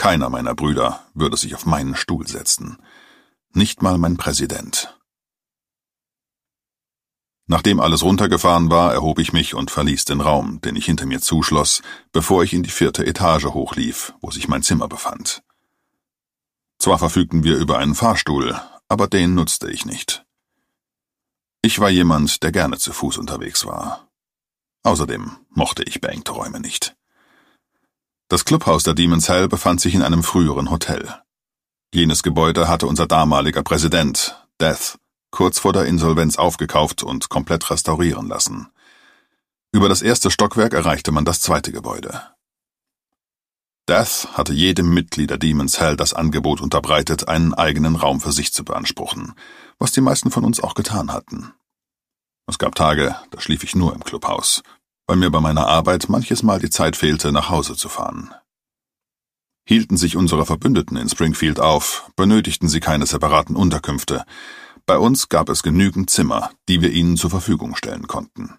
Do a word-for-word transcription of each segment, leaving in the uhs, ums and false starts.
Keiner meiner Brüder würde sich auf meinen Stuhl setzen. Nicht mal mein Präsident. Nachdem alles runtergefahren war, erhob ich mich und verließ den Raum, den ich hinter mir zuschloss, bevor ich in die vierte Etage hochlief, wo sich mein Zimmer befand. Zwar verfügten wir über einen Fahrstuhl, aber den nutzte ich nicht. Ich war jemand, der gerne zu Fuß unterwegs war. Außerdem mochte ich beengte Räume nicht. Das Clubhaus der Demon's Hell befand sich in einem früheren Hotel. Jenes Gebäude hatte unser damaliger Präsident, Death, kurz vor der Insolvenz aufgekauft und komplett restaurieren lassen. Über das erste Stockwerk erreichte man das zweite Gebäude. Death hatte jedem Mitglied der Demon's Hell das Angebot unterbreitet, einen eigenen Raum für sich zu beanspruchen, was die meisten von uns auch getan hatten. Es gab Tage, da schlief ich nur im Clubhaus, weil mir bei meiner Arbeit manches Mal die Zeit fehlte, nach Hause zu fahren. Hielten sich unsere Verbündeten in Springfield auf, benötigten sie keine separaten Unterkünfte. Bei uns gab es genügend Zimmer, die wir ihnen zur Verfügung stellen konnten.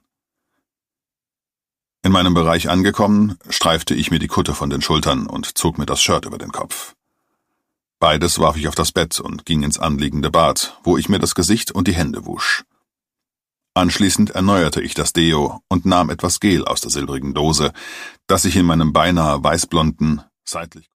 In meinem Bereich angekommen, streifte ich mir die Kutte von den Schultern und zog mir das Shirt über den Kopf. Beides warf ich auf das Bett und ging ins anliegende Bad, wo ich mir das Gesicht und die Hände wusch. Anschließend erneuerte ich das Deo und nahm etwas Gel aus der silbrigen Dose, das ich in meinem beinahe weißblonden, seitlich